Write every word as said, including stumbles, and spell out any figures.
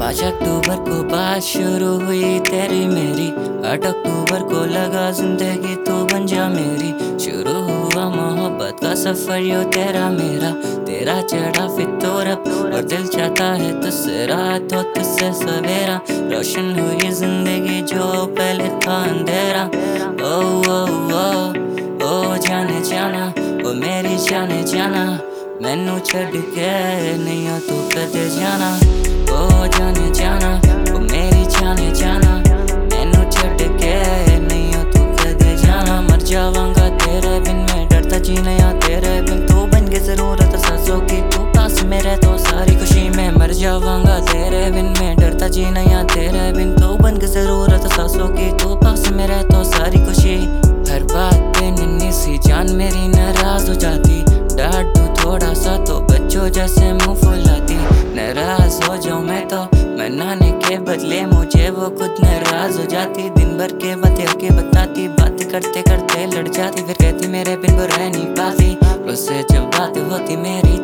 पाँच अक्टूबर को बात शुरू हुई तेरी मेरी, आठ अक्टूबर को लगा जिंदगी तू बन जा मेरी। शुरू हुआ मोहब्बत का सफर यो तेरा मेरा, तेरा चढ़ा फितूर और दिल चाहता है तुझसे रात हो तुझसे सवेरा। रोशन हुई जिंदगी जो पहले था अंधेरा। ओ ओ ओ ओ जाने जाना, ओ मेरी जाने जाना, मैनू छड़ के नहीं हो तू कदे जाना। ओ जाने जाना, ओ मेरी जाने जाना, मैनू छड़ के नहीं हो तू कदे जाना। मर जावांगा तेरे बिन मैं डरता जी नहीं तेरे बिन, तू बन के जरूरत सांसों की, तू पास में रह तो सारी खुशी में। मर जावांगा तेरे बिन मैं डरता जी नहीं तेरे बिन, तू बन के जरूरत सांसों की, तू पास में रह तो सारी खुशी। हर बात पे नन्ही सी जान मेरी नाराज हो जाती, डांट दूं थोड़ा सा तो बच्चों जैसे मुंह फुलाती। नाराज हो जाऊं मैं तो मनाने के बदले मुझे वो खुद नाराज हो जाती। दिन भर के बातें के बताती, बातें करते करते लड़ जाती, फिर कहती मेरे बिन वो रह नहीं पाती। उससे जब बात होती मेरी